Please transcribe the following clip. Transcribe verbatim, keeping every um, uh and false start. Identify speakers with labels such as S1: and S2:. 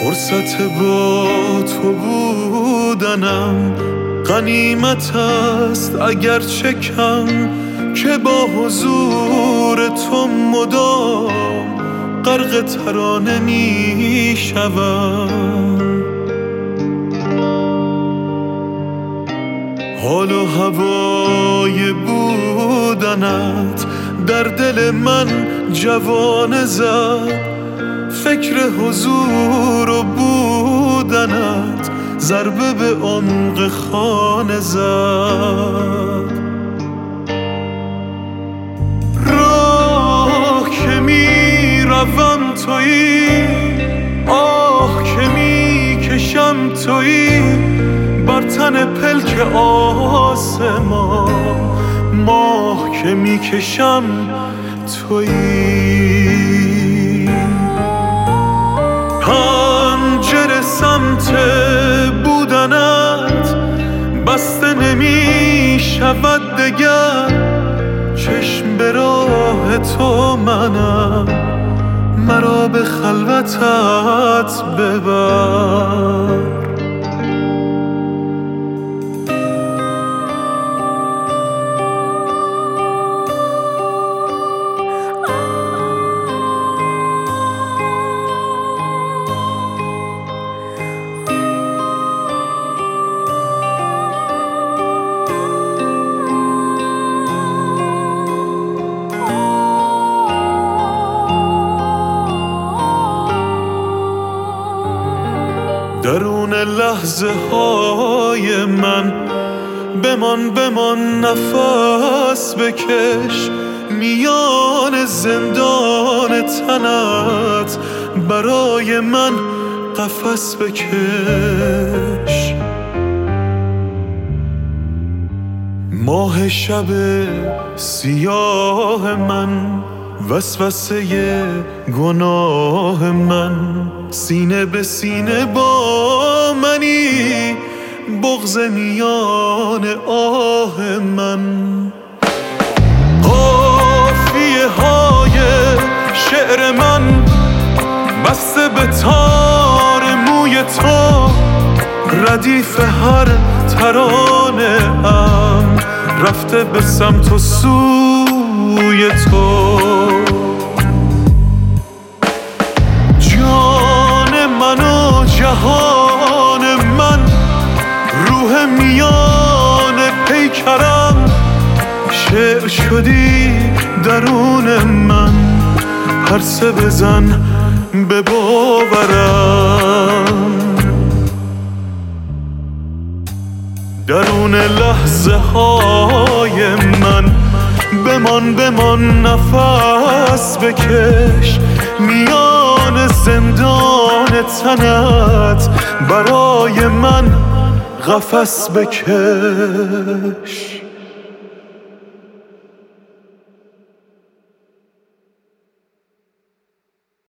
S1: فرصت با تو بودنم غنیمت است اگر چه کم، که با حضور تو مدام غرق ترانه می شوم. حال و هوای بودنت در دل من جوانه زد، فکر حضور و بودنت ضربه به عمق خانه زد. راه که می روم تویی، آه که می کشم تویی، بر تن پلک آسمان ماه که می کشم تویی. پنجره سمت بودنت بسته نمی شود دگر، چشم به راه تو منم، مرا به خلوتت ببر. درون لحظه های من بمان بمان، نفس بکش، میان زندان تنت برای من قفس بکش. ماه شب سیاه من، وسوسه گناه من، سینه به سینه با منی، بغض میان آه من. قافیه های شعر من بسته به تار موی تو، ردیف هر ترانه ام رفته به سمت و سوی تو. جهان من، روح میان پیکرم، شعر شدی درون من، پرسه بزن به باورم. درون لحظه های من بمان بمان، نفس بکش، میان زندان تنت برای من قفس بکش.